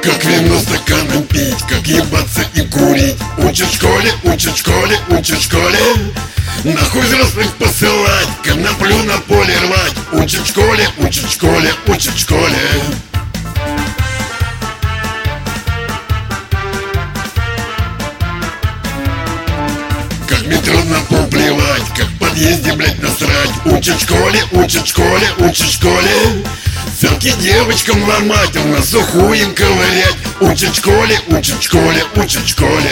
Как вино стаканом пить, как ебаться и курить. Учат в школе, учат в школе, учат в школе. Нахуй взрослых посылать, коноплю на поле рвать. Учат в школе, учат в школе, учат в школе. Как в метро на пол плевать, как в подъезде, блять, насрать. Учат в школе, учат в школе, учат в школе. Селки девочкам ломать, а на сухую им ковырять. Учат в школе, учат в школе, учат в школе.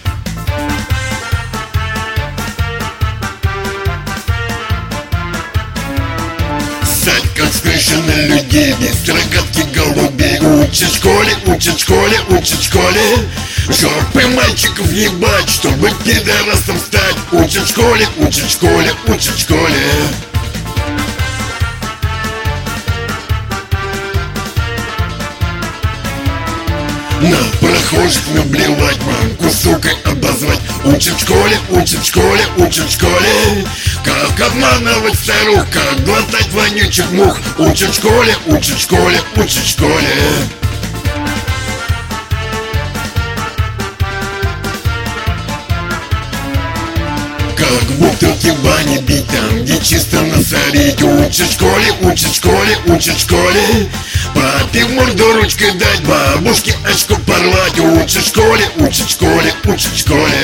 Ссать, как с крыши на людей, без рогатки голубей. Учат в школе, учат в школе, учат в школе. Жопы мальчиков ебать, чтобы пидорасом стать. Учат в школе, учат в школе, учат в школе. На прохожих наблевать, мамку сукой обозвать. Учат в школе, учат в школе, учат в школе. Как обманывать старух, как глотать вонючих мух. Учат в школе, учат в школе, учат в школе. Как бутылки в бане бить, там где чисто насорить. Учат в школе, учат в школе, учат в школе. Папе в морду ручкой дать, бабушке очко порвать. Учат в школе, учат в школе, учат в школе.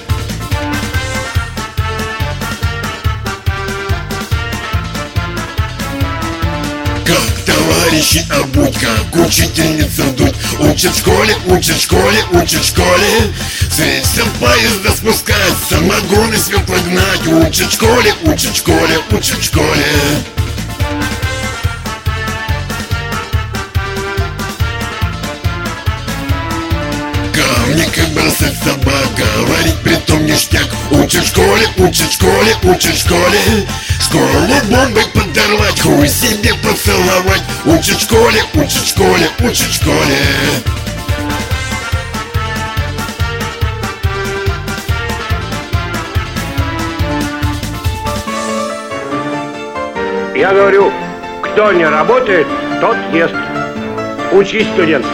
Как товарищи обуть, как учительница дуть. Учат в школе, учат в школе, учат в школе. С рельсов поезда спускать, самогоны светло гнать. Учат в школе, учат в школе, учат в школе. Камни как бросать собак, говорить притом ништяк. Учат в школе, учат в школе, учат в школе. Школу бомбой подорвать, хуй себе поцеловать. Учат в школе, учат в школе, учат в школе. Я говорю, кто не работает, тот ест. Учись, студент.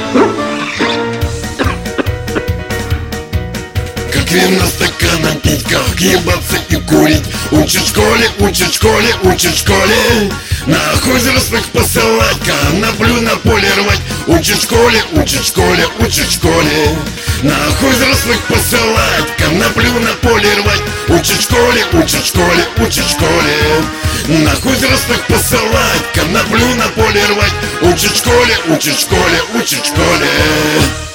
Как вино стаканом пить, как ебаться и курить. Учат в школе, учат в школе, учат в школе. Нахуй взрослых посылать, коноплю на поле рвать. Учат в школе, учат в школе, учат в школе. Нахуй взрослых посылать, коноплю на поле рвать. Учат в школе, учат в школе, учат в школе. Нахуй взрослых посылать, коноплю на поле рвать. Учат в школе, учат в школе, учат в школе.